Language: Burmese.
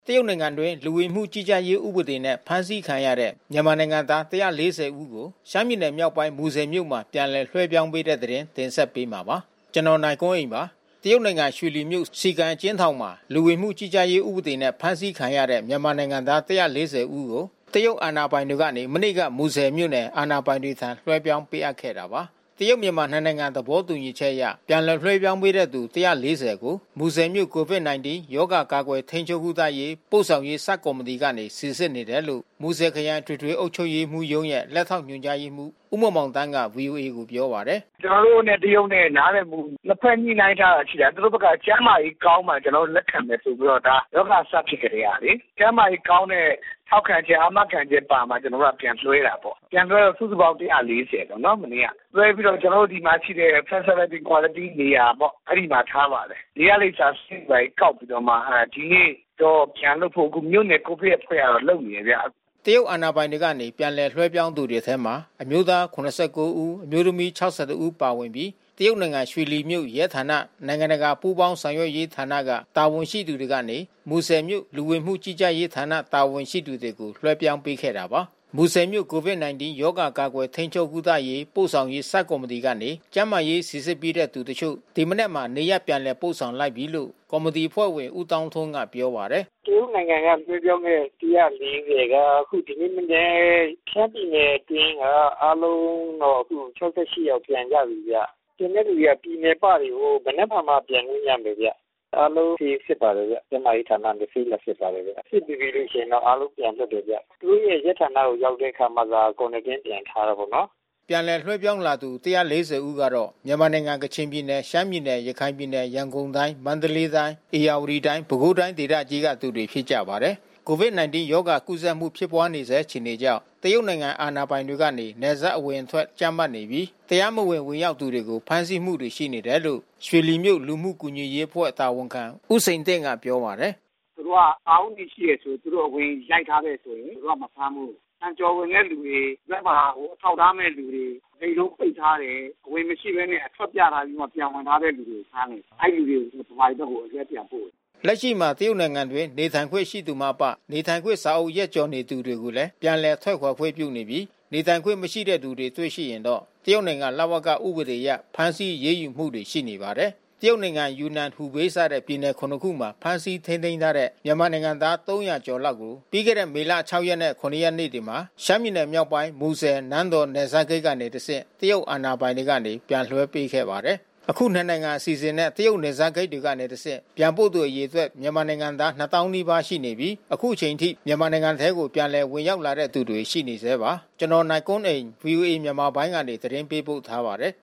တရုတ်နိုင်ငံတွင်လူဝင်မှုကြီးကြပ်ရေးဥပဒေနဲ့ဖမ်းဆီးခံရတဲ့မြန်မာနိုင်ငံသား140ဦးကိုရှမ်းပြည်နယ်မြောက်ပိုင်းမူဆယ်မြို့မှာပြန်လည်လွှဲပြောင်းပေးတဲ့တဲ့တင်ဆက်ပေးမှာပါ။ကျွန်တော်နိုင်ကွန်းအိမ်ပါ။တရုတ်နိုင်ငံရွှေလီမြို့စီကံကျင်းထောင်မှာလူဝင်မှုကြီးကြပ်ရေးဥပဒေနဲ့ဖမ်းဆီးခံရတဲ့မြန်မာနိုင်ငံသား140ဦးကိုတရုတ်အာဏာပိုင်တွေကနေမနေ့ကမူဆယ်မြို့နယ်အာဏာပိုင်တွေထံလွှဲပြောင်းပေးအပ်ခဲ့တာပါ။တရုတ်မြန်မာနှစ်နိုင်ငံသဘောတူညီချက်အရပြန်လည်လွှဲပြောင်းပေးတဲ့သူ140ကိုမူဆယ်မြို့ COVID-19 ရောဂါကာကွယ်ထိန်းချုပ်ကုသရေးပို့ဆောင်ရေးစက်ကော်မတီကနေစီစစ်နေတယ်လို့မူဆယ်ခရိုင်ထွေအုပ်ချုပ်ရေးမှူးရုံးရဲ့လက်ထောက်ညွှန်ကြားရေးမှူးဦးမောင်တန်းက VOA ကိုပြောပါတယ်။ကျွန်တော်တို့နဲ့တရုတ်နဲ့နားလည်မှုနှစ်ဖက်ညှိနှိုင်းထားတာရှိတယ်။သူတို့ဘက်ကကျမ်းမာရေးကောင်းမှကျွန်တော်တို့လက်ခံမယ်ဆိုပြီးတော့ဒါရောဂါစဖြစ်ကြတယ်လေ။ကျမ်းမာရေးကောင်းတဲ့ထောက်ခံချက်အာမခံချက်ပါမှကျွန်တော်တို့ကပြန်လွှဲတာပေါ့။ပြန်လွှဲတော့စုစုပေါင်း140တော့နော်မနေ့က။လွှဲပြီးတော့ကျွန်တော်တို့ဒီမှာရှိတဲ့ facility quality နေရာပေါ့။အဲ့ဒီမှာထားပါတယ်။ဒီကလေးစာစစ်ပဲကောက်ပြီးတော့မှဒီနေ့တော့ပြန်လို့ဖို့အခုမြို့နယ်ကိုဗစ်အဖွဲ့ကတော့လုပ်နေရဗျ။တရုတ်အာဏာပိုင်တွေကနေပြန်လည်လွှဲပြောင်းသူတွေထဲမှာအမျိုးသား89ဦးအမျိုးသမီး62ဦးပါဝင်ပြီးတရုတ်နိုင်ငံရွှေလီမြို့ရဲဌာနနိုင်ငံတကာပူးပေါင်းဆောင်ရွက်ရေးဌာနကတာဝန်ရှိသူတွေကနေမူဆယ်မြို့လူဝင်မှုကြီးကြပ်ရေးဌာနတာဝန်ရှိသူတွေကိုလွှဲပြောင်းပေးခဲ့တာပါမူဆယ်မြို့ COVID-19 ရောဂါကာကွယ်ထိန်းချုပ်ကုသရေးပို့ဆောင်ရေးစက်ကော်မတီကနေကျန်းမာရေးစီစစ်ပြီးတဲ့သူတချို့ဒီမနေ့မှနေရပြန်လည်ပို့ဆောင်လိုက်ပြီလို့ကော်မတီဖွဲ့ဝင်ဦးတောင်းထွန်းကပြောပါတယ်တရုတ်နိုင်ငံကပြောခဲ့140ကအခုဒီနေ့မနေ့ရှမ်းပြည်နယ်တွင်းကအားလုံးတော့အခု68ယောက်ပြန်ကြပြီဗျဒီနေ့လူကပြည်နယ်ပတွေကိုဘယ်နှဖာမှပြန်လို့ရမယ်ဗျအားလုံးဖြစ်ပါတယ်ဗျကျမကြီးဌာနနဲ့ဖိလက်ဖြစ်ပါတယ်ဗျဖြစ်ပြီးလို့ရှိရင်တော့အားလုံးပြန်လွတ်တယ်ဗျသူတို့ရဲ့ရဲဌာနကိုရောက်တဲ့အခါမှာသာကွန်တင်းပြန်ထားတော့ဗောနော်ပြန်လည်လွှဲပြောင်းလာသူ140ဦးကတော့မြန်မာနိုင်ငံကချင်ပြည်နယ်ရှမ်းပြည်နယ်ရခိုင်ပြည်နယ်ရန်ကုန်တိုင်းမန္တလေးတိုင်းအေရဝတီတိုင်းပဲခူးတိုင်းဒေသကြီးကသူတွေဖြစ်ကြပါတယ်COVID-19 ရောဂါကူးစက်မှုဖြစ်ပွားနေဆဲအခြေအနေကြောင့်တရုတ်နိုင်ငံအာဏာပိုင်တွေကနေနယ်စပ်အဝင်အထွက်ကြမ်းမှတ်နေပြီးတရားမဝင်ဝင်ရောက်သူတွေကိုဖမ်းဆီးမှုတွေရှိနေတယ်လို့ရွှေလီမြို့လူမှုကူညီရေးအဖွဲ့တာဝန်ခံဦးစိန်တင့်ကပြောပါတယ်သူတို့ကအာုံကြီးရှိရဆိုသူတို့အဝင်ရိုက်ထားတဲ့ဆိုရင်သူတို့ကမဖမ်းဘူးအန်ကျော်ဝင်တဲ့လူတွေလက်မှာအထောက်ထားမဲ့လူတွေအိမ်လုံးပိတ်ထားတယ်အဝင်မရှိဘဲနဲ့အထွက်ပြထားပြီးမှပြန်ဝင်ထားတဲ့လူတွေဖမ်းတယ်အဲ့လူတွေကိုဗမာပြည်ဘက်ကိုအရက်ပြန်ပို့လက်ရှိမှာတရုတ်နိုင်ငံတွင်နေထိုင်ခွင့်ရှိသူမှပနေထိုင်ခွင့်စာအုပ်ရက်ကျော်နေသူတွေကိုလည်းပြန်လည်ထွက်ခွာခွင့်ပြုနေပြီးနေထိုင်ခွင့်မရှိတဲ့သူတွေတွေ့ရှိရင်တော့တရုတ်နိုင်ငံလဝကဥပဒေအရဖမ်းဆီးရေးယူမှုတွေရှိနေပါတယ်တရုတ်နိုင်ငံယူနန်ဟူဘေးစတဲ့ပြည်နယ်9ခုမှာဖမ်းဆီးထိန်းသိမ်းထားတဲ့မြန်မာနိုင်ငံသား300ကျော်လောက်ကိုပြီးခဲ့တဲ့မေလ6ရက်နဲ့9ရက်နေ့တွေမှာရှမ်းပြည်နယ်မြောက်ပိုင်းမူဆယ်နန်းတော်နယ်စပ်ဂိတ်ကနေတဆင့်တရုတ်အာဏာပိုင်တွေကနေပြန်လွှဲပေးခဲ့ပါတယ်အခုနှစ်နိုင်ငံအစီအစဉ်နဲ့တရုတ်နယ်စပ်ဂိတ်တွေကနေတဆင့်ပြန်ပို့သူအရေအတွက်မြန်မာနိုင်ငံသား2000နီးပါးရှိနေပြီးအခုချိန်ထိမြန်မာနိုင်ငံထဲကိုပြန်လည်ဝင်ရောက်လာတဲ့သူတွေရှိနေသေးပါကျွန်တော်နိုင်ကွန်းအိန် VOA မြန်မာပိုင်းကနေသတင်းပေးပို့ထားပါတယ်